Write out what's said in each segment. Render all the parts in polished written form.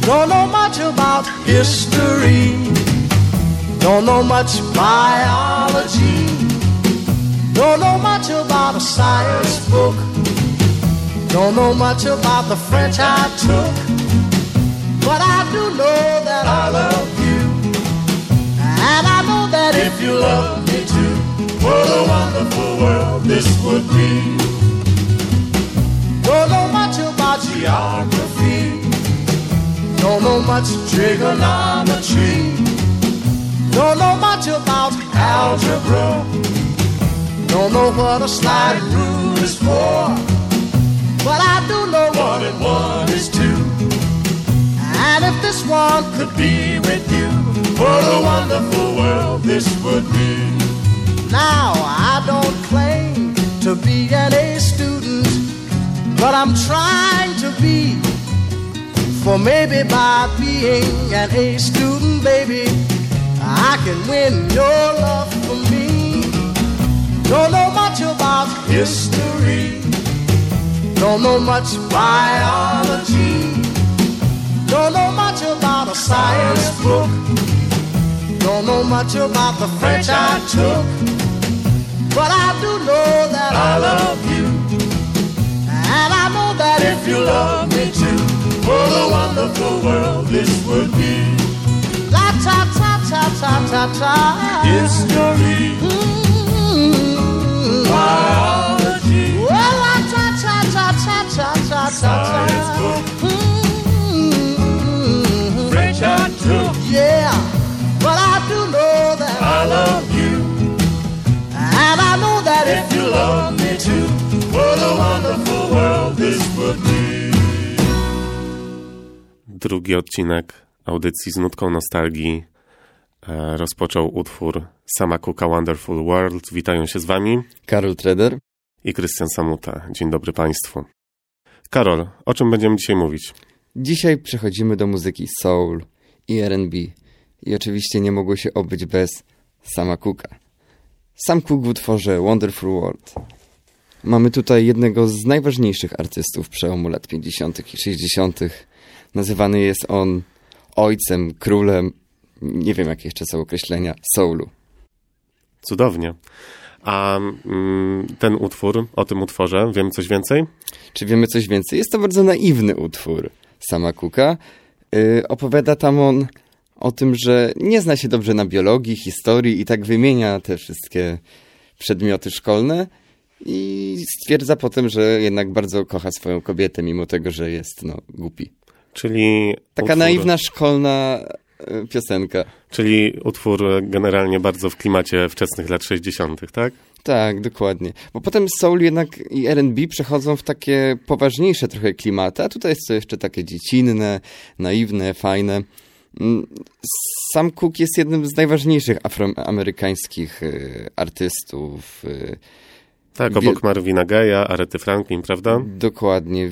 Don't know much about history. Don't know much biology. Don't know much about a science book. Don't know much about the French I took. But I do know that I love you. And I know that if you love me too, what a wonderful world this would be. Don't know much about geography. Don't know much trigonometry. Don't know much about algebra. Don't know what a slide rule is for. But I do know 1 and 1 is 2. And if this one could be with you, what a wonderful world this would be. Now I don't claim to be an A student, but I'm trying to be. For maybe by being an A student, baby, I can win your love for me. Don't know much about history. Don't know much biology. Don't know much about a science book. Don't know much about the French I took. But I do know that I love you. And I know that if you love me too, what a wonderful world this would be. La ta ta ta ta ta ta. History. Biology. Well, la ta ta ta ta ta ta ta. Science book. French I took. Yeah, but I do know that I love you. And I know that if you love me too, what a wonderful world this would be. Drugi odcinek audycji z nutką nostalgii rozpoczął utwór Sama Cooka Wonderful World. Witają się z wami Karol Treder i Krystian Samuta. Dzień dobry państwu. Karol, o czym będziemy dzisiaj mówić? Dzisiaj przechodzimy do muzyki soul i R&B. I oczywiście nie mogło się obyć bez Sama Cooka. Sam Cooke w utworze Wonderful World. Mamy tutaj jednego z najważniejszych artystów przełomu lat 50. i 60. Nazywany jest on ojcem, królem, nie wiem jakie jeszcze są określenia, soulu. Cudownie. A ten utwór, o tym utworze, wiemy coś więcej? Czy wiemy coś więcej? Jest to bardzo naiwny utwór Sama Cooka. Opowiada tam on o tym, że nie zna się dobrze na biologii, historii i tak wymienia te wszystkie przedmioty szkolne i stwierdza potem, że jednak bardzo kocha swoją kobietę, mimo tego, że jest głupi. Czyli taka utwór... naiwna szkolna piosenka. Czyli utwór generalnie bardzo w klimacie wczesnych lat 60., tak? Tak, dokładnie. Bo potem soul jednak i R&B przechodzą w takie poważniejsze trochę klimaty, a tutaj jest to jeszcze takie dziecinne, naiwne, fajne. Sam Cooke jest jednym z najważniejszych afroamerykańskich artystów. Tak, obok Marvina Gaye'a, Arety Franklin, prawda? Dokładnie.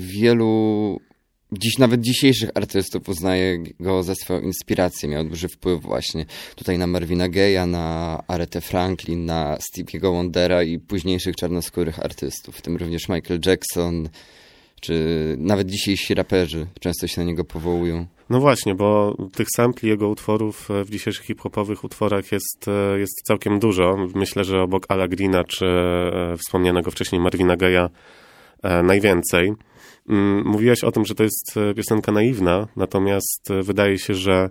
Nawet dzisiejszych artystów uznaje go za swoją inspirację. Miał duży wpływ właśnie tutaj na Marvina Gaye'a, na Aretę Franklin, na Stevie'ego Wondera i późniejszych czarnoskórych artystów, w tym również Michael Jackson, czy nawet dzisiejsi raperzy często się na niego powołują. No właśnie, bo tych sampli jego utworów w dzisiejszych hip-hopowych utworach jest całkiem dużo. Myślę, że obok Ala Greena czy wspomnianego wcześniej Marvina Gaye'a najwięcej. Mówiłaś o tym, że to jest piosenka naiwna, natomiast wydaje się, że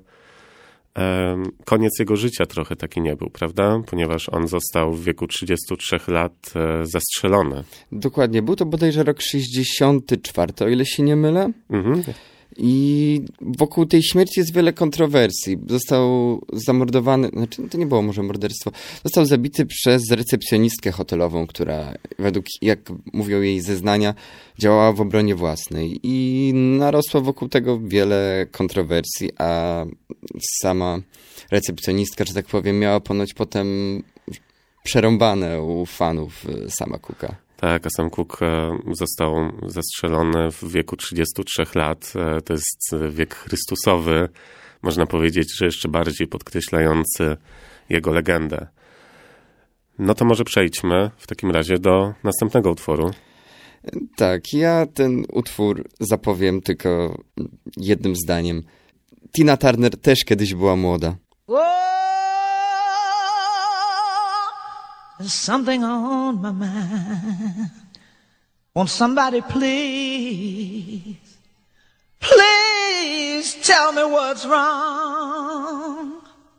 koniec jego życia trochę taki nie był, prawda? Ponieważ on został w wieku 33 lat zastrzelony. Dokładnie, był to bodajże rok 64, o ile się nie mylę. Mhm. I wokół tej śmierci jest wiele kontrowersji. Został zamordowany, to nie było może morderstwo, został zabity przez recepcjonistkę hotelową, która według, jak mówią jej zeznania, działała w obronie własnej. I narosło wokół tego wiele kontrowersji, a sama recepcjonistka, że tak powiem, miała ponoć potem przerąbane u fanów Sama Cooka. Tak, a sam Cooke został zastrzelony w wieku 33 lat. To jest wiek chrystusowy. Można powiedzieć, że jeszcze bardziej podkreślający jego legendę. No to może przejdźmy w takim razie do następnego utworu. Tak, ja ten utwór zapowiem tylko jednym zdaniem. Tina Turner też kiedyś była młoda. There's something on my mind. Won't somebody please tell me what's wrong?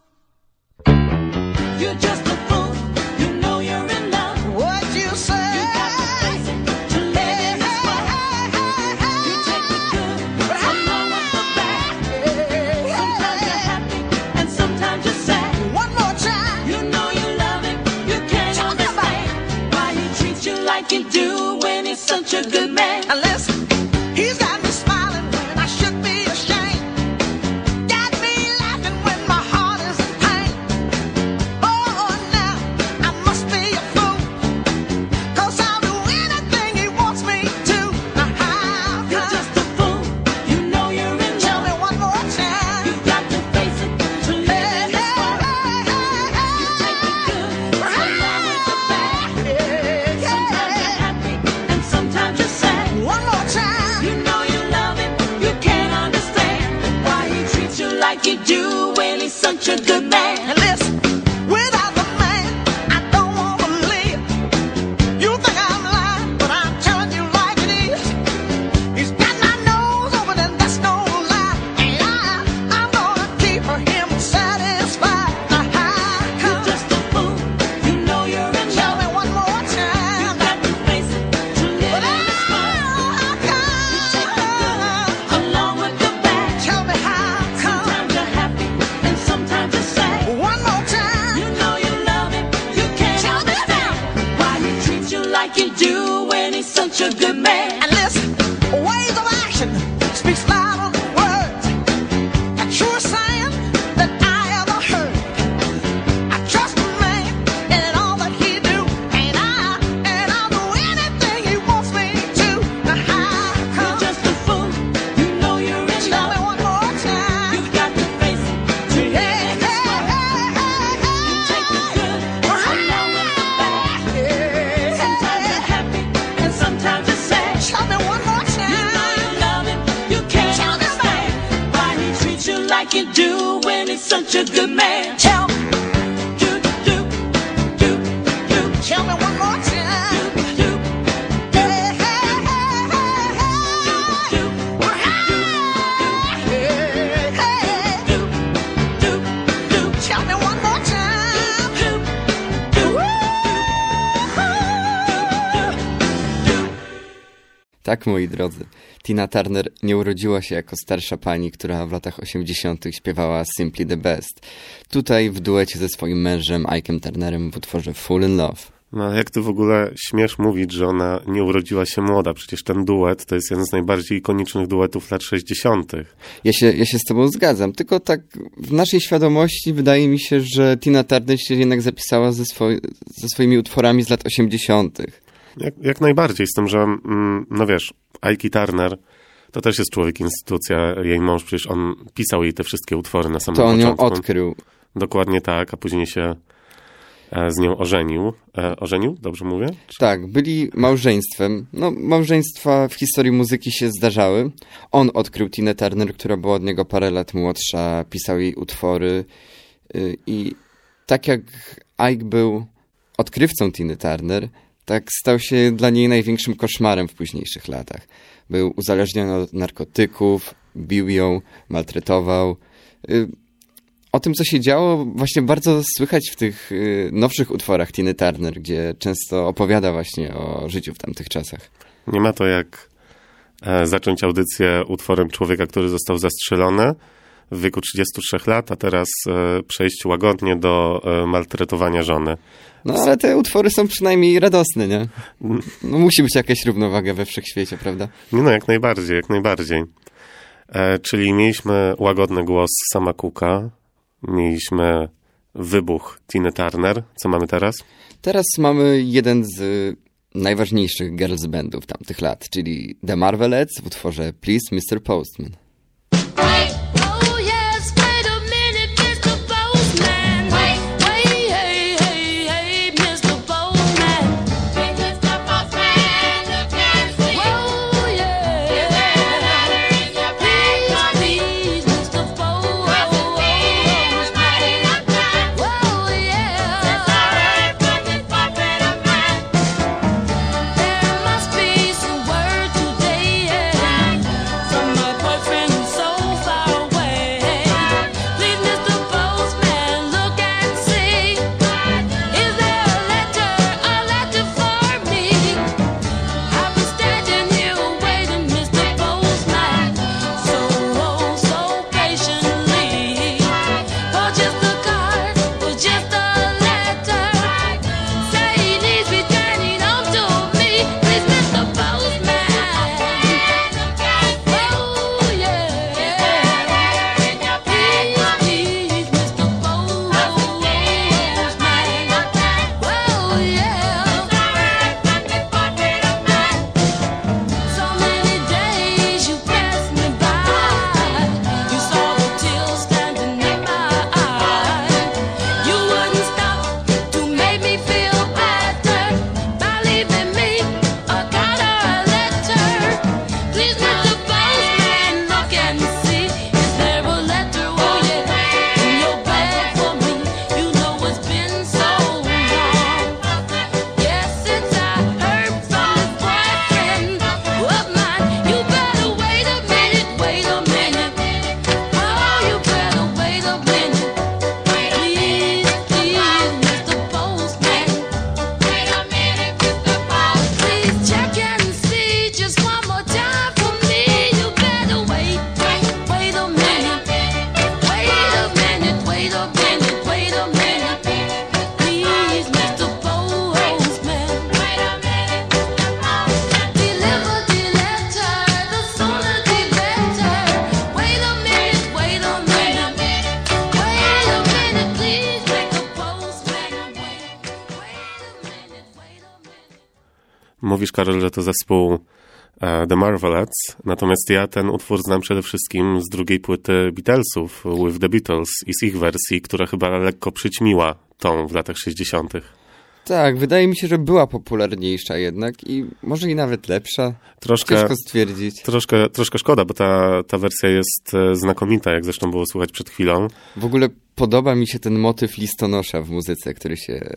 You're just a fool. You know you're in love. What you say? You got to face it. To live in this world. You take the good along with the bad. Sometimes you're happy and sometimes you're sad. One more time. You know you love him. You can't understand why he treats you like he do when he's such a good man. And listen, he's got me smiling when I should be ashamed. Got me laughing when my heart is in pain. Oh, now I must be a fool, 'cause I'll do anything he wants me to. Now how you're just a fool. You know you're in love. Tell me one more time. You've got to face it. To live in this world. You take the good along with the bad. Sometimes you're happy and sometimes you're sad. One more time. You know you love him. You can't understand why he treats you like he do when he's such a good man. And listen, without the man, I don't want to live. You think I'm lying, but I'm telling you like it is. He's got my nose over and that's no lie. And I'm gonna keep him satisfied. You're just a fool. You know you're in love. Tell me one more time. You got to face it. To live in this world. You take the good along with the bad. Tell me how come. Sometimes you're happy and sometimes you're sad. One more time. You know you love him. You can't understand why he treats you like he do when he's such a good man. And listen, ways of action speaks louder than words. The truest saying that I ever heard. I trust a man in all that he do, and I'll do anything he wants me to. Now how come? You're just a fool. You know you're in love. Tell me one more time. You've got to face it. To live in this world. You take the good along with the bad. Sometimes you're happy and sometimes you're sad. Tell me one more time. You know you love him. You can't understand why he treats you like you do when he's such a good man. Tell me. Tell me one more time. Tell me one more time. Tak, moi drodzy, Tina Turner nie urodziła się jako starsza pani, która w latach 80. śpiewała Simply the Best. Tutaj w duecie ze swoim mężem Ike'em Turnerem w utworze Fall in Love. No jak ty w ogóle śmiesz mówić, że ona nie urodziła się młoda? Przecież ten duet to jest jeden z najbardziej ikonicznych duetów lat 60. Ja się z tobą zgadzam, tylko tak w naszej świadomości wydaje mi się, że Tina Turner się jednak zapisała ze swoimi utworami z lat 80. Jak najbardziej, z tym, że no wiesz, Ike Turner to też jest człowiek, instytucja, jej mąż, przecież on pisał jej te wszystkie utwory na samym początku. To on ją odkrył. Dokładnie tak, a później się z nią ożenił. Ożenił? Dobrze mówię? Tak, byli małżeństwem. No, małżeństwa w historii muzyki się zdarzały. On odkrył Tinę Turner, która była od niego parę lat młodsza, pisał jej utwory i tak jak Ike był odkrywcą Tiny Turner, tak stał się dla niej największym koszmarem w późniejszych latach. Był uzależniony od narkotyków, bił ją, maltretował. O tym, co się działo, właśnie bardzo słychać w tych nowszych utworach Tiny Turner, gdzie często opowiada właśnie o życiu w tamtych czasach. Nie ma to jak zacząć audycję utworem człowieka, który został zastrzelony w wieku 33 lat, a teraz przejść łagodnie do maltretowania żony. No ale te utwory są przynajmniej radosne, nie? No musi być jakaś równowaga we wszechświecie, prawda? Nie, no jak najbardziej, jak najbardziej. Czyli mieliśmy łagodny głos Sama Cooka, mieliśmy wybuch Tiny Turner. Co mamy teraz? Teraz mamy jeden z najważniejszych girls bandów tamtych lat, czyli The Marvelettes w utworze Please Mr. Postman. Postman. Mówisz, Karol, że to zespół The Marvelettes, natomiast ja ten utwór znam przede wszystkim z drugiej płyty Beatlesów, With the Beatles, i z ich wersji, która chyba lekko przyćmiła tą w latach 60. Tak, wydaje mi się, że była popularniejsza jednak i może i nawet lepsza. Ciężko stwierdzić. Troszkę szkoda, bo ta wersja jest znakomita, jak zresztą było słuchać przed chwilą. W ogóle podoba mi się ten motyw listonosza w muzyce, który się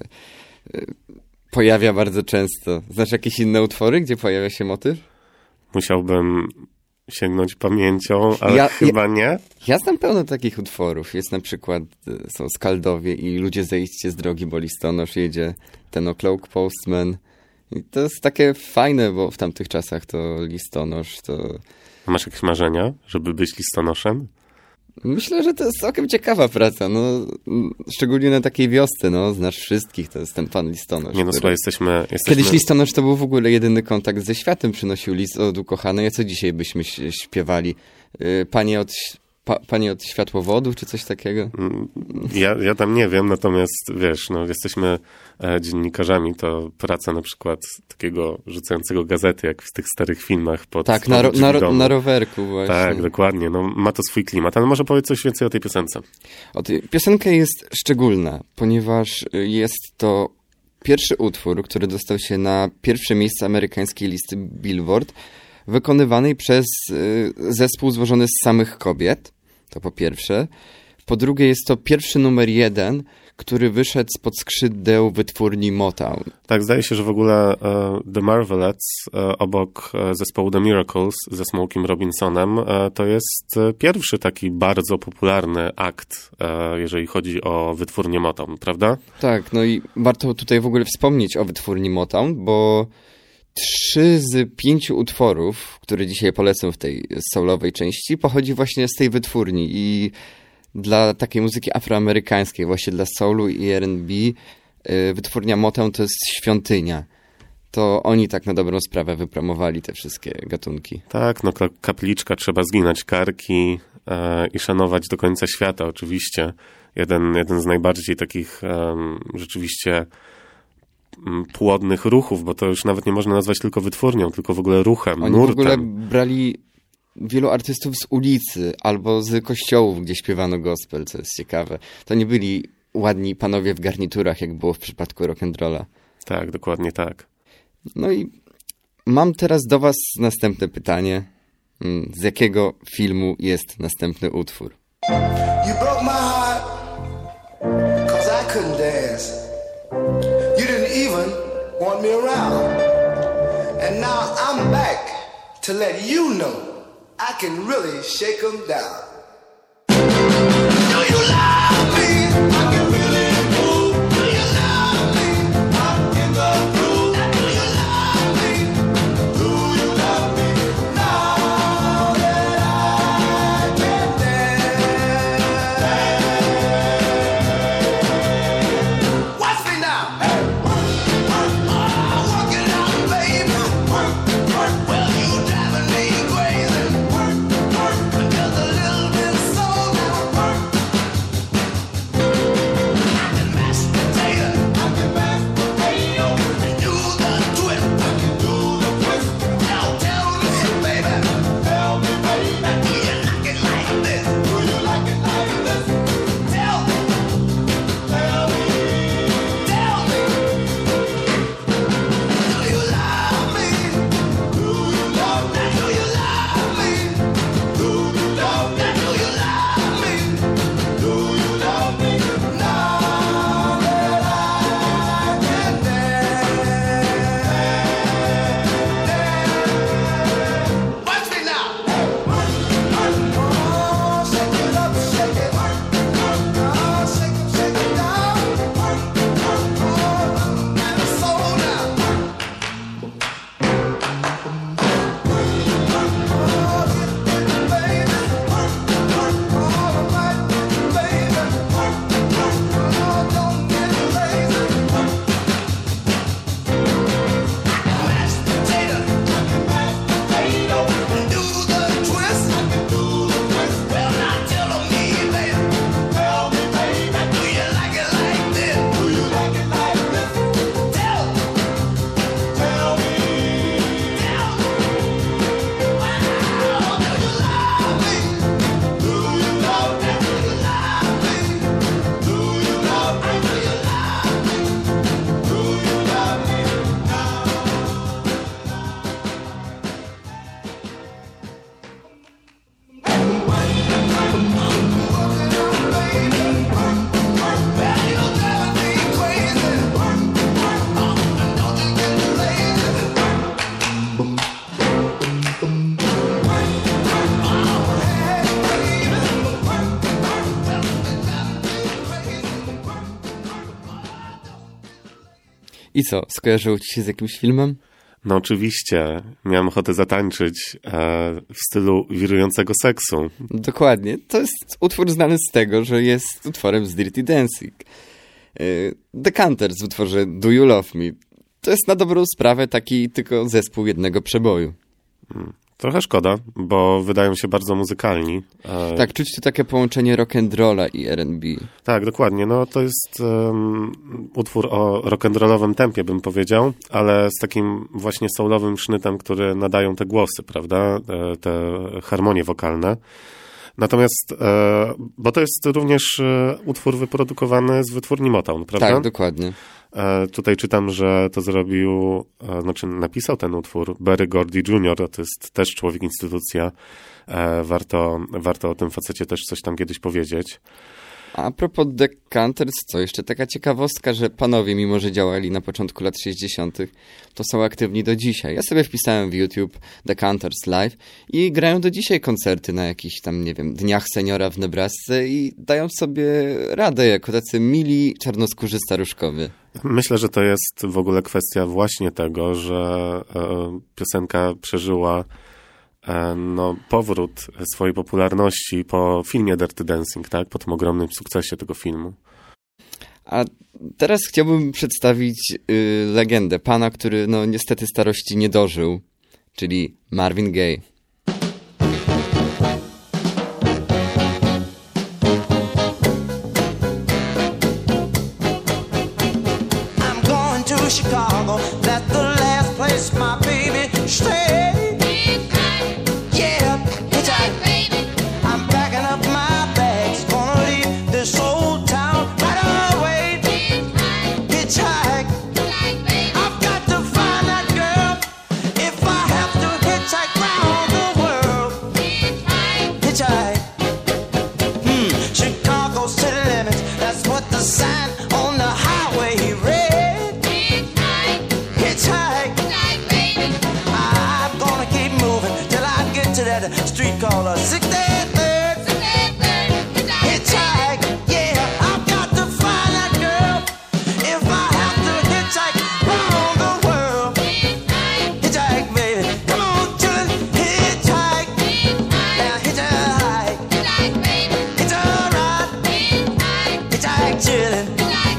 pojawia bardzo często. Znasz jakieś inne utwory, gdzie pojawia się motyw? Musiałbym sięgnąć pamięcią, ale chyba nie. Ja znam pełno takich utworów. Jest na przykład, są Skaldowie i Ludzie zejdźcie z drogi, bo listonosz jedzie, ten O'Clock Postman. I to jest takie fajne, bo w tamtych czasach to listonosz to... Masz jakieś marzenia, żeby być listonoszem? Myślę, że to jest całkiem ciekawa praca, no, szczególnie na takiej wiosce, no, znasz wszystkich, to jest ten pan listonosz. Nie no, słuchaj, jesteśmy... Kiedyś listonosz to był w ogóle jedyny kontakt ze światem, przynosił list od ukochanej, a co dzisiaj byśmy śpiewali? Panie od światłowodów, czy coś takiego? Ja tam nie wiem, natomiast wiesz, no, jesteśmy dziennikarzami, to praca na przykład takiego rzucającego gazety, jak w tych starych filmach. Tak, na rowerku właśnie. Tak, dokładnie, no, ma to swój klimat, ale może powiedz coś więcej o tej piosence. Piosenka jest szczególna, ponieważ jest to pierwszy utwór, który dostał się na pierwsze miejsce amerykańskiej listy Billboard, wykonywanej przez zespół złożony z samych kobiet. To po pierwsze. Po drugie jest to pierwszy numer 1, który wyszedł spod skrzydeł wytwórni Motown. Tak, zdaje się, że w ogóle The Marvelettes obok zespołu The Miracles ze Smokey'm Robinsonem to jest pierwszy taki bardzo popularny akt, jeżeli chodzi o wytwórnię Motown, prawda? Tak, no i warto tutaj w ogóle wspomnieć o wytwórni Motown, bo 3 z 5 utworów, które dzisiaj polecę w tej soulowej części, pochodzi właśnie z tej wytwórni i dla takiej muzyki afroamerykańskiej, właśnie dla soulu i R&B, wytwórnia Motown to jest świątynia. To oni tak na dobrą sprawę wypromowali te wszystkie gatunki. Tak, no kapliczka, trzeba zginać karki i szanować do końca świata oczywiście. Jeden z najbardziej takich rzeczywiście płodnych ruchów, bo to już nawet nie można nazwać tylko wytwórnią, tylko w ogóle ruchem, Oni nurtem. w ogóle brali wielu artystów z ulicy albo z kościołów, gdzie śpiewano gospel, co jest ciekawe. To nie byli ładni panowie w garniturach, jak było w przypadku rock'n'rolla. Tak, dokładnie tak. No i mam teraz do was następne pytanie. Z jakiego filmu jest następny utwór? You broke my heart, 'cause I couldn't dance. You didn't even want me around. And now I'm back to let you know I can really shake 'em down. Do you love me? I can really move. Do you love me? I'm in the groove. Do you love me? Do you love me? Now that I can dance. Watch me now. Hey, work it out, baby. Well, you driving me crazy. Just a little bit slow now. I co, skojarzyło ci się z jakimś filmem? No oczywiście, miałem ochotę zatańczyć w stylu wirującego seksu. Dokładnie. To jest utwór znany z tego, że jest utworem z Dirty Dancing. Decanters w utworze Do You Love Me. To jest na dobrą sprawę taki tylko zespół jednego przeboju. Trochę szkoda, bo wydają się bardzo muzykalni. Tak, czuć tu takie połączenie rock'n'rolla i R&B. Tak, dokładnie. No to jest utwór o rock'n'rollowym tempie, bym powiedział, ale z takim właśnie soulowym sznytem, który nadają te głosy, prawda? Te harmonie wokalne. Natomiast, bo to jest również utwór wyprodukowany z wytwórni Motown, prawda? Tak, dokładnie. Tutaj czytam, że to zrobił, napisał ten utwór Berry Gordy Jr., to jest też człowiek, instytucja. Warto o tym facecie też coś tam kiedyś powiedzieć. A propos Decanters, co jeszcze taka ciekawostka, że panowie, mimo że działali na początku lat 60., to są aktywni do dzisiaj. Ja sobie wpisałem w YouTube Decanters Live i grają do dzisiaj koncerty na jakichś tam, nie wiem, Dniach Seniora w Nebrasce i dają sobie radę jako tacy mili, czarnoskórzy staruszkowie. Myślę, że to jest w ogóle kwestia właśnie tego, że piosenka przeżyła powrót swojej popularności po filmie Dirty Dancing, tak? Po tym ogromnym sukcesie tego filmu. A teraz chciałbym przedstawić legendę, pana, który niestety starości nie dożył, czyli Marvin Gaye. I'm going to Chicago, that's the last place my baby stay. Street called a 63rd. Hitchhike, yeah, I've got to find that girl. If I have to hitchhike round the world, hitchhike, baby, come on, chillin', hitchhike, now hitchhike, it's alright, hitchhike, chillin'.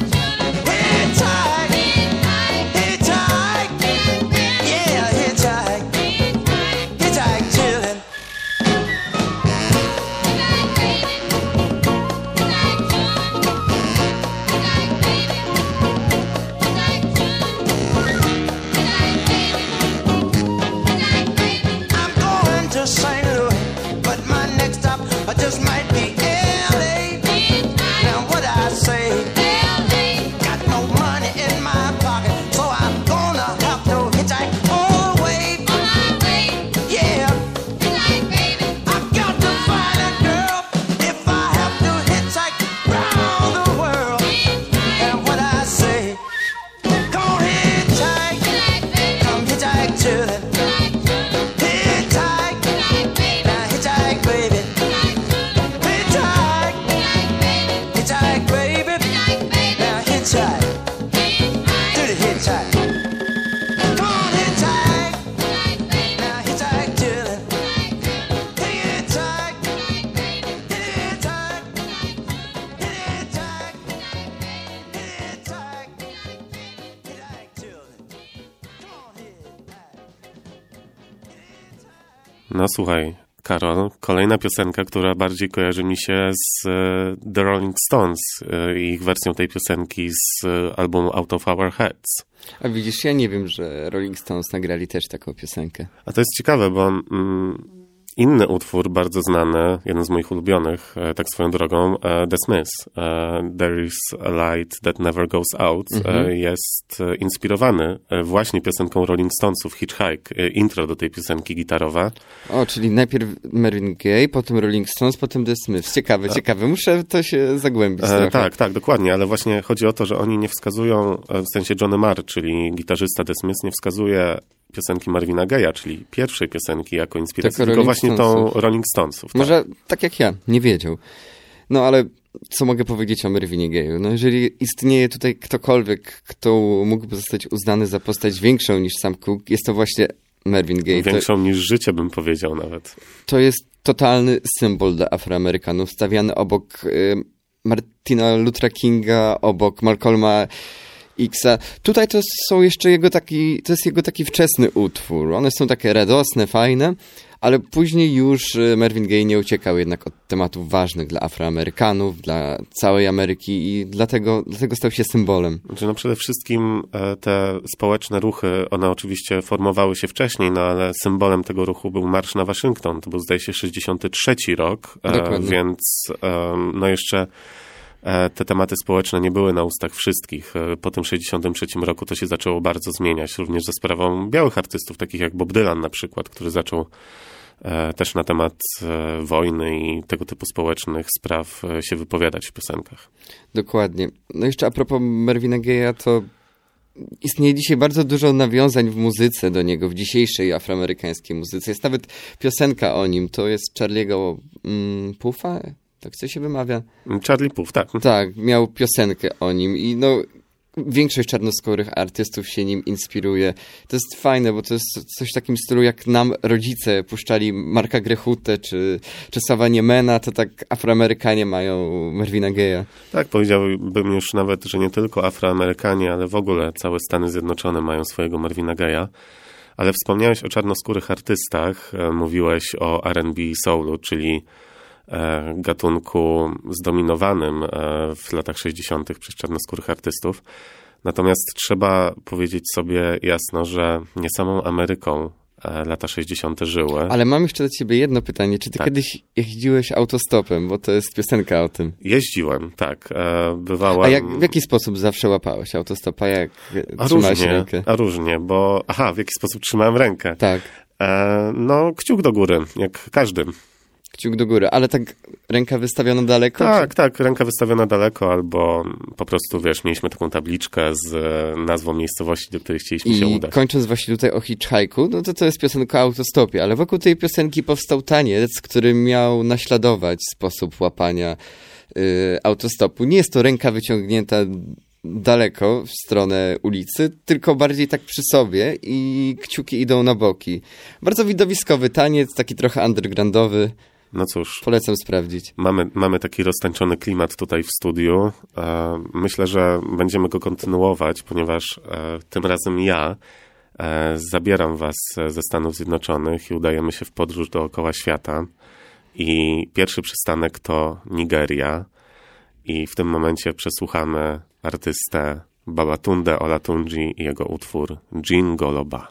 No słuchaj, Karol, kolejna piosenka, która bardziej kojarzy mi się z The Rolling Stones i ich wersją tej piosenki z albumu Out of Our Heads. A widzisz, ja nie wiem, że Rolling Stones nagrali też taką piosenkę. A to jest ciekawe, bo inny utwór, bardzo znany, jeden z moich ulubionych, tak swoją drogą, The Smiths, There is a Light That Never Goes Out, jest inspirowany właśnie piosenką Rolling Stonesów, Hitchhike, intro do tej piosenki gitarowe. O, czyli najpierw Marvin Gaye, potem Rolling Stones, potem The Smiths. Ciekawe. Muszę to się zagłębić trochę. Tak, dokładnie, ale właśnie chodzi o to, że oni nie wskazują, w sensie Johnny Marr, czyli gitarzysta The Smiths, nie wskazuje piosenki Marvina Gaye'a, czyli pierwszej piosenki jako inspiracji, tylko właśnie tą Rolling Stonesów. Może tak jak ja, nie wiedział. No ale co mogę powiedzieć o Marvinie Gaye'u? No jeżeli istnieje tutaj ktokolwiek, kto mógłby zostać uznany za postać większą niż sam Cooke, jest to właśnie Marvin Gaye. Większą niż życie, bym powiedział nawet. To jest totalny symbol dla Afroamerykanów, stawiany obok Martina Luthera Kinga, obok Malcolma Xa. Tutaj to jest jego taki wczesny utwór. One są takie radosne, fajne, ale później już Marvin Gaye nie uciekał jednak od tematów ważnych dla Afroamerykanów, dla całej Ameryki i dlatego stał się symbolem. Znaczy, no przede wszystkim te społeczne ruchy, one oczywiście formowały się wcześniej, no ale symbolem tego ruchu był Marsz na Waszyngton. To był, zdaje się, 63 rok, więc no jeszcze te tematy społeczne nie były na ustach wszystkich. Po tym 63 roku to się zaczęło bardzo zmieniać, również za sprawą białych artystów, takich jak Bob Dylan na przykład, który zaczął też na temat wojny i tego typu społecznych spraw się wypowiadać w piosenkach. Dokładnie. No jeszcze a propos Marvina Gaye'a, to istnieje dzisiaj bardzo dużo nawiązań w muzyce do niego, w dzisiejszej afroamerykańskiej muzyce. Jest nawet piosenka o nim, to jest Charlie'ego Puffa? Tak co się wymawia? Charlie Puth, tak. Tak, miał piosenkę o nim i no większość czarnoskórych artystów się nim inspiruje. To jest fajne, bo to jest coś w takim stylu, jak nam rodzice puszczali Marka Grechutę czy Sława Niemena, to tak Afroamerykanie mają Marvina Gaye'a. Tak, powiedziałbym już nawet, że nie tylko Afroamerykanie, ale w ogóle całe Stany Zjednoczone mają swojego Marvina Gaye'a. Ale wspomniałeś o czarnoskórych artystach, mówiłeś o R&B i soulu, czyli gatunku zdominowanym w latach 60. przez czarnoskórych artystów. Natomiast trzeba powiedzieć sobie jasno, że nie samą Ameryką lata 60. żyły. Ale mam jeszcze do ciebie jedno pytanie. Czy ty kiedyś jeździłeś autostopem? Bo to jest piosenka o tym. Jeździłem, tak. Bywałem... A w jaki sposób zawsze łapałeś autostopa? Jak trzymałeś rękę? Różnie, bo... w jaki sposób trzymałem rękę? Tak. No, kciuk do góry, jak każdy. Kciuk do góry, ale tak ręka wystawiona daleko? Tak, ręka wystawiona daleko, albo po prostu, mieliśmy taką tabliczkę z nazwą miejscowości, do której chcieliśmy się udać. I kończąc właśnie tutaj o hitchhike'u, no to jest piosenka o autostopie, ale wokół tej piosenki powstał taniec, który miał naśladować sposób łapania autostopu. Nie jest to ręka wyciągnięta daleko w stronę ulicy, tylko bardziej tak przy sobie i kciuki idą na boki. Bardzo widowiskowy taniec, taki trochę undergroundowy. No cóż. Polecam sprawdzić. Mamy taki roztańczony klimat tutaj w studiu. Myślę, że będziemy go kontynuować, ponieważ tym razem ja zabieram was ze Stanów Zjednoczonych i udajemy się w podróż dookoła świata. I pierwszy przystanek to Nigeria. I w tym momencie przesłuchamy artystę Babatunde Olatunji i jego utwór Jean Goloba.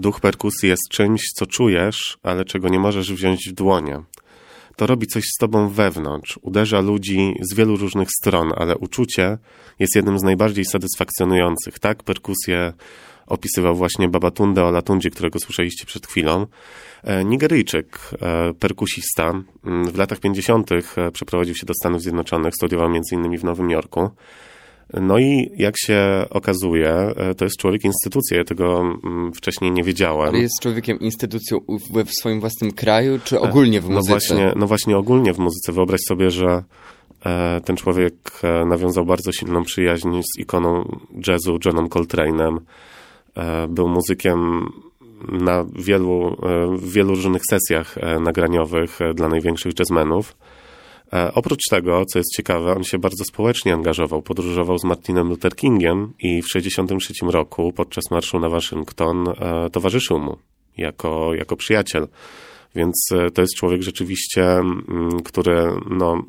Duch perkusji jest czymś, co czujesz, ale czego nie możesz wziąć w dłonie. To robi coś z tobą wewnątrz, uderza ludzi z wielu różnych stron, ale uczucie jest jednym z najbardziej satysfakcjonujących. Tak perkusję opisywał właśnie Babatunde Olatunji, którego słyszeliście przed chwilą. Nigeryjczyk, perkusista, w latach 50. przeprowadził się do Stanów Zjednoczonych, studiował m.in. w Nowym Jorku. No i jak się okazuje, to jest człowiek instytucji, ja tego wcześniej nie wiedziałem. Ale jest człowiekiem instytucją w swoim własnym kraju, czy ogólnie w muzyce? No właśnie ogólnie w muzyce. Wyobraź sobie, że ten człowiek nawiązał bardzo silną przyjaźń z ikoną jazzu Johnem Coltrane'em. Był muzykiem na wielu różnych sesjach nagraniowych dla największych jazzmenów. Oprócz tego, co jest ciekawe, on się bardzo społecznie angażował. Podróżował z Martinem Luther Kingiem i w 1963 roku podczas marszu na Waszyngton towarzyszył mu jako przyjaciel. Więc to jest człowiek rzeczywiście, który, no,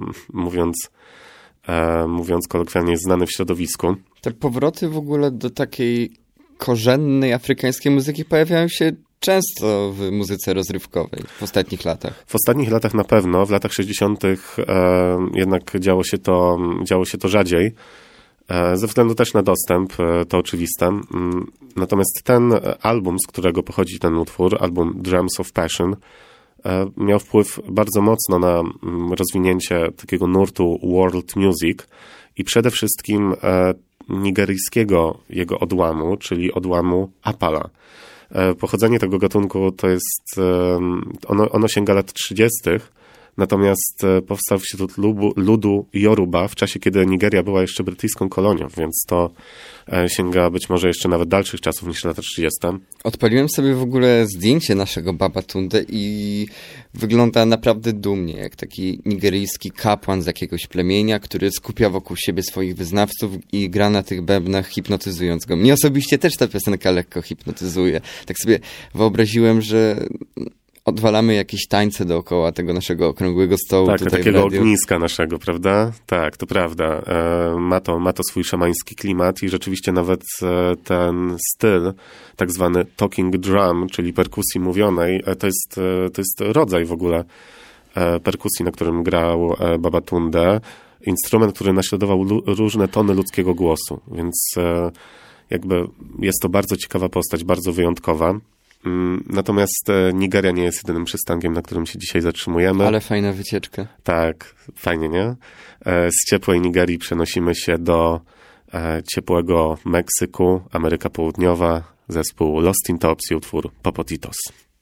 mówiąc kolokwialnie, jest znany w środowisku. Te powroty w ogóle do takiej korzennej afrykańskiej muzyki pojawiają się często w muzyce rozrywkowej w ostatnich latach. W ostatnich latach na pewno, w latach 60. Jednak działo się to rzadziej. Ze względu też na dostęp, to oczywiste. Natomiast ten album, z którego pochodzi ten utwór, album Drums of Passion, miał wpływ bardzo mocno na rozwinięcie takiego nurtu world music i przede wszystkim nigeryjskiego jego odłamu, czyli odłamu Apala. Pochodzenie tego gatunku to jest, ono sięga lat 30., natomiast powstał wśród ludu Yoruba w czasie, kiedy Nigeria była jeszcze brytyjską kolonią, więc to sięga być może jeszcze nawet dalszych czasów niż lata 30. Odpaliłem sobie w ogóle zdjęcie naszego Babatunde i wygląda naprawdę dumnie, jak taki nigeryjski kapłan z jakiegoś plemienia, który skupia wokół siebie swoich wyznawców i gra na tych bębnach, hipnotyzując go. Mnie osobiście też ta piosenka lekko hipnotyzuje. Tak sobie wyobraziłem, że odwalamy jakieś tańce dookoła tego naszego okrągłego stołu. Tak, tutaj takiego ogniska naszego, prawda? Tak, to prawda. Ma to swój szamański klimat i rzeczywiście nawet ten styl, tak zwany talking drum, czyli perkusji mówionej, to jest rodzaj w ogóle perkusji, na którym grał Babatunde. Instrument, który naśladował różne tony ludzkiego głosu, więc jakby jest to bardzo ciekawa postać, bardzo wyjątkowa. Natomiast Nigeria nie jest jedynym przystankiem, na którym się dzisiaj zatrzymujemy. Ale fajna wycieczka. Tak, fajnie, nie? Z ciepłej Nigerii przenosimy się do ciepłego Meksyku, Ameryka Południowa, zespół Lost in Tops i utwór Popotitos.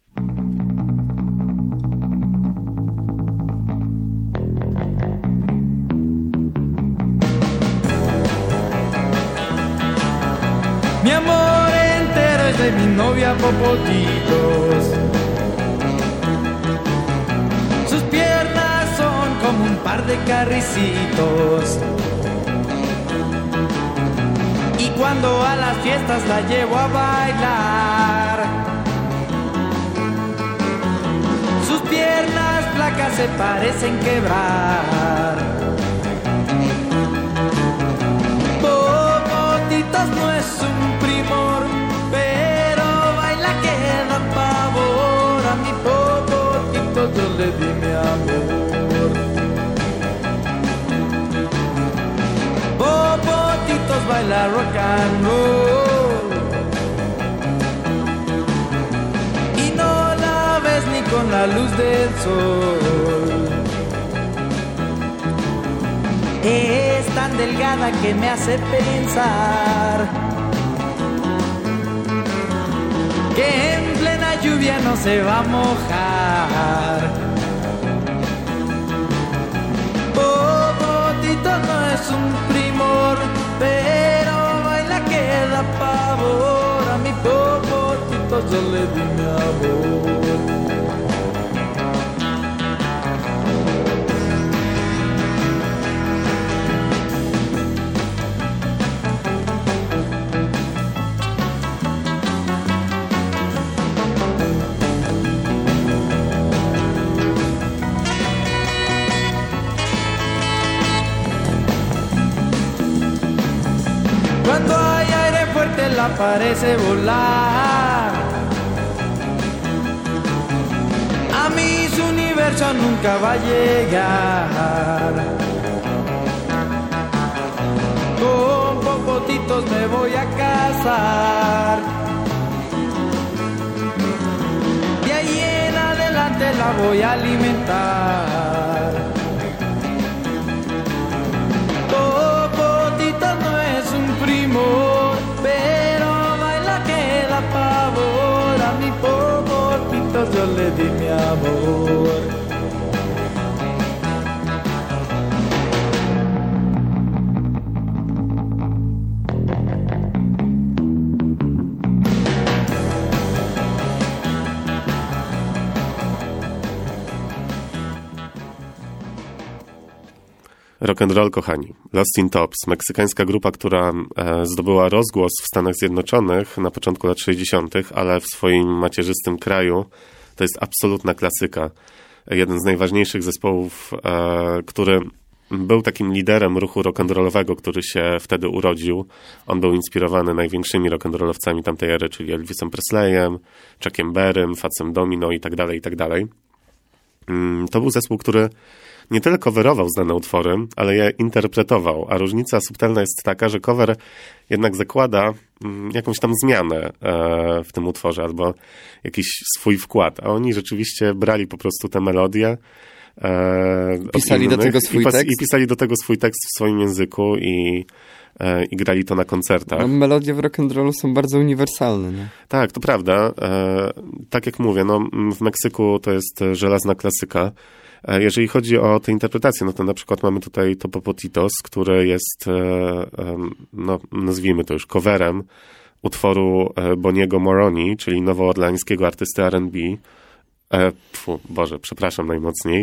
Mi amor entero es de mi novia Popotitos. Sus piernas son como un par de carricitos. Y cuando a las fiestas la llevo a bailar, sus piernas flacas se parecen quebrar. Popotitos no es un primor, pero baila que da pavor. A mi Popotitos yo le di mi amor. Popotitos baila rock and roll y no la ves ni con la luz del sol. Es tan delgada que me hace pensar que en plena lluvia no se va a mojar. Popotitos no es un primor, pero baila que da pavor. A mi Popotitos yo le di mi amor. Cuando hay aire fuerte la parece volar. universo nunca va a llegar. Con popotitos me voy a casar. De ahí en adelante la voy a alimentar. Popotitos no es un primor, pero baila que la pavor. A mi popotitos yo le di mi amor. Rock and roll, kochani. Lost in Tops, meksykańska grupa, która zdobyła rozgłos w Stanach Zjednoczonych na początku lat 60., ale w swoim macierzystym kraju to jest absolutna klasyka. Jeden z najważniejszych zespołów, który był takim liderem ruchu rock'n'rollowego, który się wtedy urodził. On był inspirowany największymi rock'n'rollowcami tamtej ery, czyli Elvisem Presleyem, Chuckiem Berrym, Fatsem Domino i tak dalej, i tak dalej. To był zespół, który nie tylko coverował znane utwory, ale je interpretował, a różnica subtelna jest taka, że cover jednak zakłada jakąś tam zmianę w tym utworze albo jakiś swój wkład, a oni rzeczywiście brali po prostu te melodie, pisali do tego swój tekst? I pisali do tego swój tekst w swoim języku i grali to na koncertach. No, melodie w rock'n'rollu są bardzo uniwersalne, nie? Tak, to prawda. Tak jak mówię, no, w Meksyku to jest żelazna klasyka. Jeżeli chodzi o tę interpretację, no to na przykład mamy tutaj to Popotitos, który jest, no, nazwijmy to już coverem utworu Boniego Moroni, czyli nowoorleańskiego artysty R&B. Boże, przepraszam najmocniej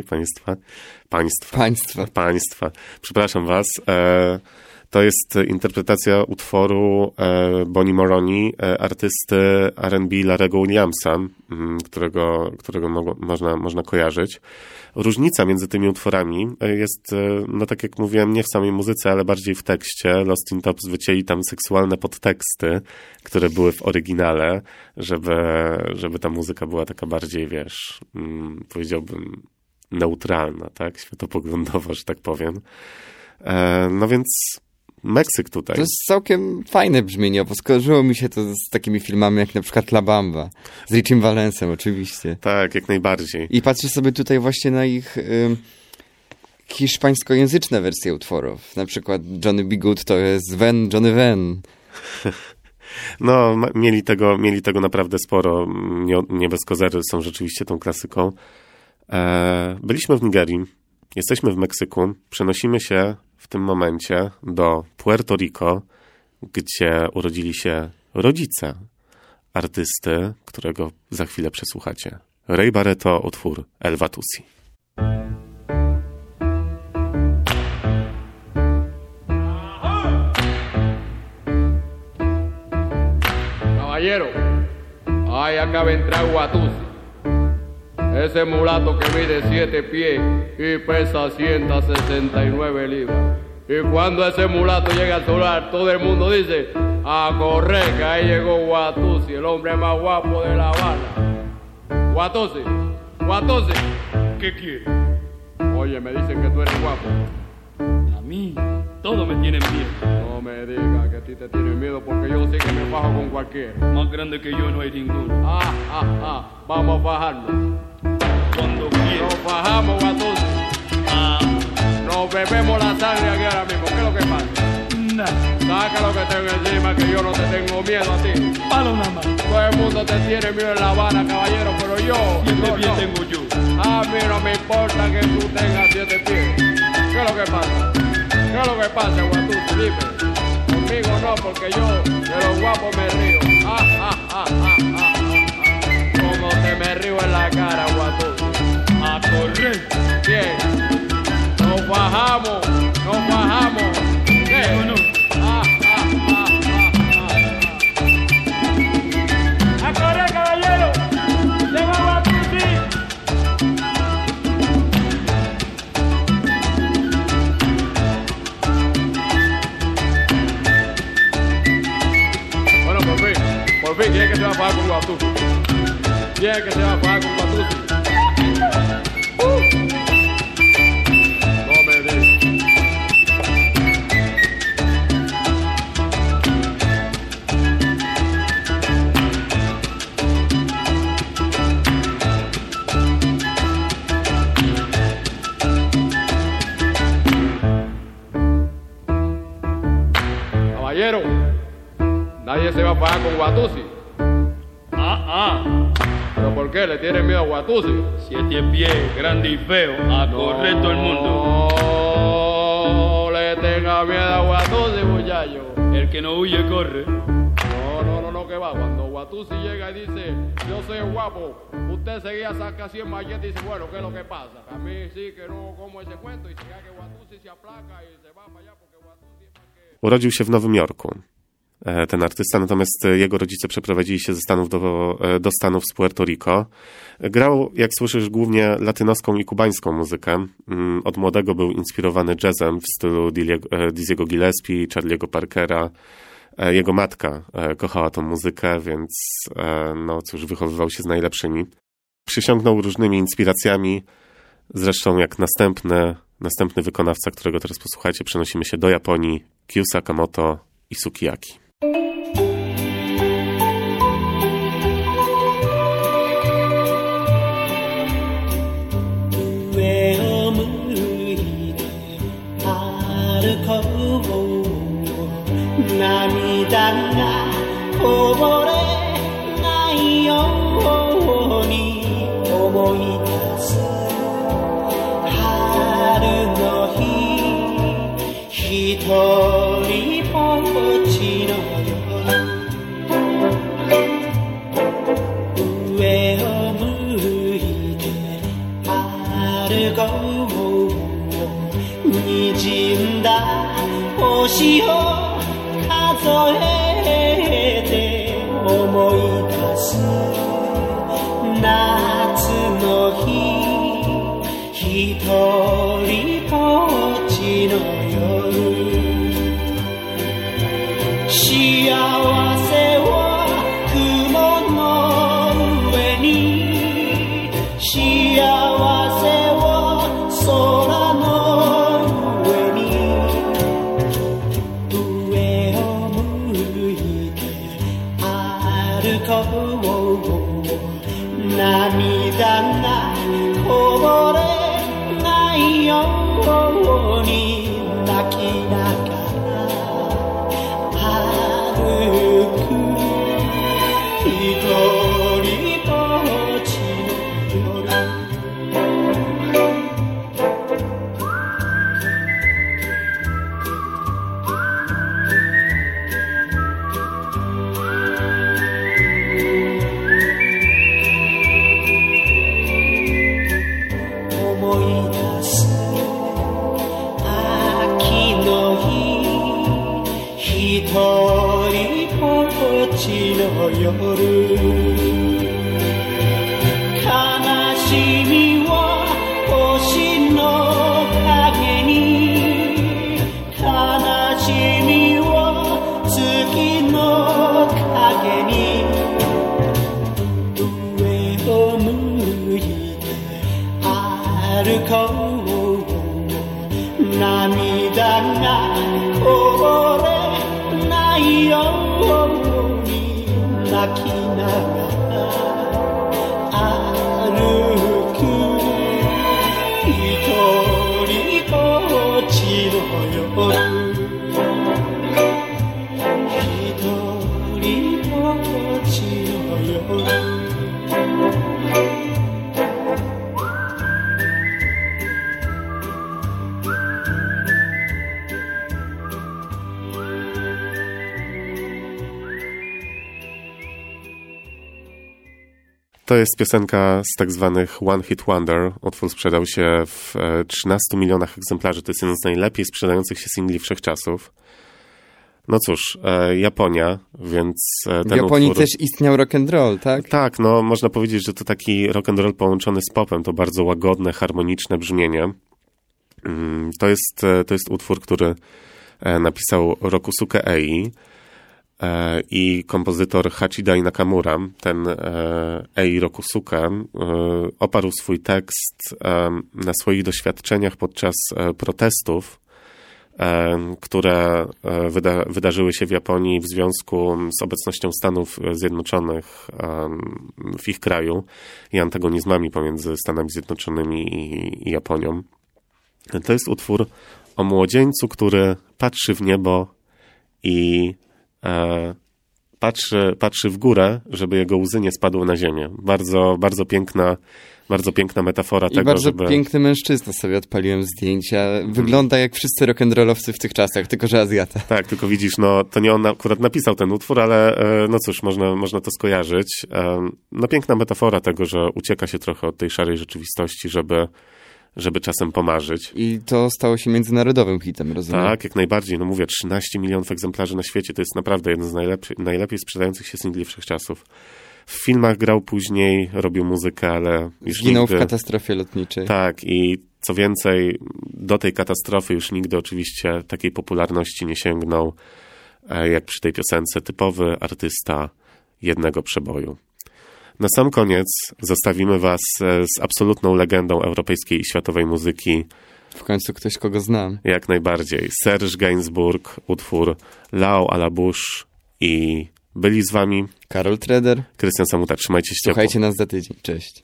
państwa. Przepraszam was. To jest interpretacja utworu Bonnie Moroni, artysty R&B Larry'ego Williamsa, którego można kojarzyć. Różnica między tymi utworami jest, no tak jak mówiłem, nie w samej muzyce, ale bardziej w tekście. Lost in Tops wycięli tam seksualne podteksty, które były w oryginale, żeby ta muzyka była taka bardziej, wiesz, powiedziałbym, neutralna, tak? Światopoglądowa, że tak powiem. No więc Meksyk tutaj. To jest całkiem fajne brzmienie, bo skojarzyło mi się to z takimi filmami jak na przykład La Bamba, z Richiem Valensem oczywiście. Tak, jak najbardziej. I patrzę sobie tutaj właśnie na ich hiszpańskojęzyczne wersje utworów. Na przykład Johnny B. Good to jest Johnny Ven. No, mieli tego naprawdę sporo. Nie bez kozery są rzeczywiście tą klasyką. Byliśmy w Nigerii, jesteśmy w Meksyku, przenosimy się w tym momencie do Puerto Rico, gdzie urodzili się rodzice artysty, którego za chwilę przesłuchacie. Ray Barretto, utwór El Watusi. Caballero, ahí acaba de entrar Watusi. Ese mulato que mide 7 pies y pesa 169 libras. Y cuando ese mulato llega a sonar, todo el mundo dice, a correr, que ahí llegó Watusi, el hombre más guapo de La Habana. Watusi, ¿qué quieres? Oye, me dicen que tú eres guapo. A mí, todos me tienen miedo. No me digas que a ti te tienen miedo porque yo sí que me fajo con cualquiera. Más grande que yo no hay ninguno. Vamos a fajarnos. Cuando quieras. Nos fajamos, Watusi. Nos bebemos la sangre aquí ahora mismo. ¿Qué es lo que pasa? Nada. Saca lo que tengo encima, que yo no te tengo miedo a ti. Palo nada más. Todo el mundo te tiene miedo en La Habana, caballero, pero yo... Siete pies tengo yo. A mí no me importa que tú tengas 7 pies. ¿Qué es lo que pasa? ¿Qué es lo que pasa, Watusi? Dime. Conmigo no, porque yo de los guapos me río. Como te me río en la cara, Watusi. A correr. Bien. Nos bajamos. ¿Qué? No. ¡A correr, caballero! ¡Llega Watusi! Bueno, por fin, ¿quién es que se va a fajar con Watusi? ¿Quién es que se va a fajar con Watusi? se va a fajar con Watusi. ¿Pero por qué? ¿Le tiene miedo a Watusi? 7 pies, grande y feo, a correr todo el mundo. No le tenga miedo a Watusi, muchacho. El que no huye, corre. No, que va. Cuando Watusi llega y dice, yo soy guapo, usted seguía saca así en mallete y dice, bueno, ¿qué es lo que pasa? A mí sí que no como ese cuento y siga que Watusi se aplaca y se va para allá porque Watusi es más que... Urodził się w Nowym Jorku, ten artysta, natomiast jego rodzice przeprowadzili się ze Stanów do Stanów z Puerto Rico. Grał, jak słyszysz, głównie latynoską i kubańską muzykę. Od młodego był inspirowany jazzem w stylu Dizzy'ego Gillespie, Charlie'ego Parkera. Jego matka kochała tą muzykę, więc no cóż, wychowywał się z najlepszymi. Przysiągnął różnymi inspiracjami, zresztą jak następny wykonawca, którego teraz posłuchajcie, przenosimy się do Japonii, Kyu Sakamoto i Sukiyaki. 涙がこぼれないように思い出す春の日一人ぼっちの夜上を向いて歩こう滲んだ星を数えて思い出す夏の日一人ぼっちの夜幸せを雲の上に幸せを空の上に涙がこぼれないように泣きながら歩く一人ぼっちの夜夜悲しみを星の影に悲しみを月の影に上を向いて歩こう涙がこぼれないよ泣きながら歩く一人ぼっちの夜一人ぼっちの夜 To jest piosenka z tak zwanych One Hit Wonder. Utwór sprzedał się w 13 milionach egzemplarzy. To jest jeden z najlepiej sprzedających się singli wszechczasów. No cóż, Japonia, więc ten w Japonii utwór... też istniał rock'n'roll, tak? Tak, no można powiedzieć, że to taki rock'n'roll połączony z popem. To bardzo łagodne, harmoniczne brzmienie. To jest utwór, który napisał Rokusuke Ei i kompozytor Hachidai Nakamura. Ten Ei Rokusuke oparł swój tekst na swoich doświadczeniach podczas protestów, które wydarzyły się w Japonii w związku z obecnością Stanów Zjednoczonych w ich kraju i antagonizmami pomiędzy Stanami Zjednoczonymi i Japonią. To jest utwór o młodzieńcu, który patrzy w niebo i patrzy w górę, żeby jego łzy nie spadły na ziemię. Bardzo, bardzo piękna metafora tego, bardzo piękny mężczyzna, sobie odpaliłem zdjęcia. Wygląda jak wszyscy rock'n'rollowcy w tych czasach, tylko że Azjata. Tak, tylko widzisz, no to nie on akurat napisał ten utwór, ale no cóż, można to skojarzyć. No piękna metafora tego, że ucieka się trochę od tej szarej rzeczywistości, żeby czasem pomarzyć. I to stało się międzynarodowym hitem, rozumiem? Tak, jak najbardziej. No mówię, 13 milionów egzemplarzy na świecie. To jest naprawdę jeden z najlepiej sprzedających się singli wszechczasów. W filmach grał później, robił muzykę, ale już zginął nigdy... w katastrofie lotniczej. Tak, i co więcej, do tej katastrofy już nigdy oczywiście takiej popularności nie sięgnął, jak przy tej piosence, typowy artysta jednego przeboju. Na sam koniec zostawimy was z absolutną legendą europejskiej i światowej muzyki. W końcu ktoś, kogo znam. Jak najbardziej. Serge Gainsbourg, utwór Lao à la bouche i byli z wami Karol Treder, Krystian Samuta. Trzymajcie się ciepło. Słuchajcie nas za tydzień. Cześć.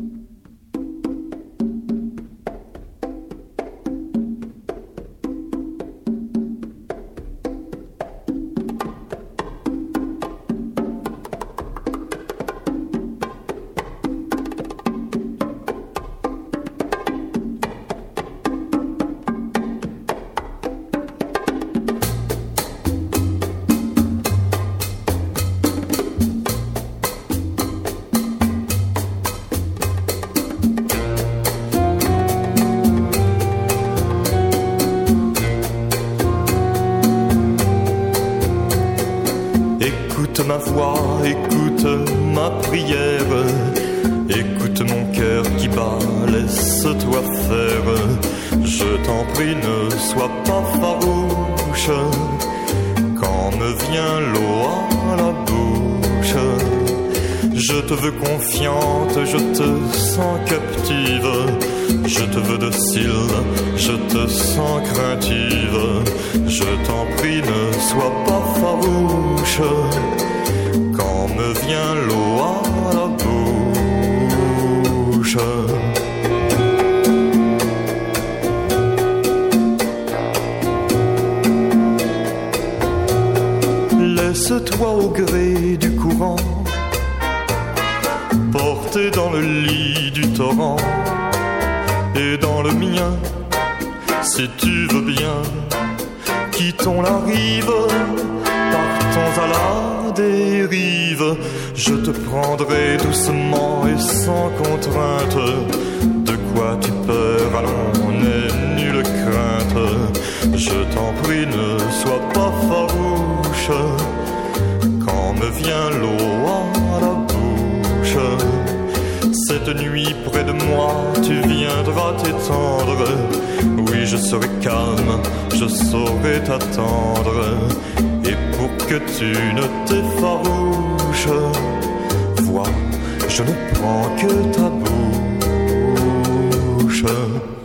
Écoute ma voix, écoute ma prière, écoute mon cœur qui bat, laisse-toi faire. Je t'en prie, ne sois pas farouche, quand me vient l'eau à la bouche. Je te veux confiante, je te sens captive, je te veux docile, je te sens craintive. Je t'en prie, ne sois pas farouche, quand me vient l'eau à la bouche. Laisse-toi au gré du courant, porté dans le lit du torrent, et dans le mien, si tu veux bien. Quittons la rive, partons à la dérive. Je te prendrai doucement et sans contrainte. De quoi tu peur, allons, n'aie nulle crainte. Je t'en prie, ne sois pas farouche, quand me vient l'eau à la bouche. Cette nuit près de moi, tu viendras t'étendre. Oui, je serai calme, je saurai t'attendre. Et pour que tu ne t'effarouches, vois, je ne prends que ta bouche.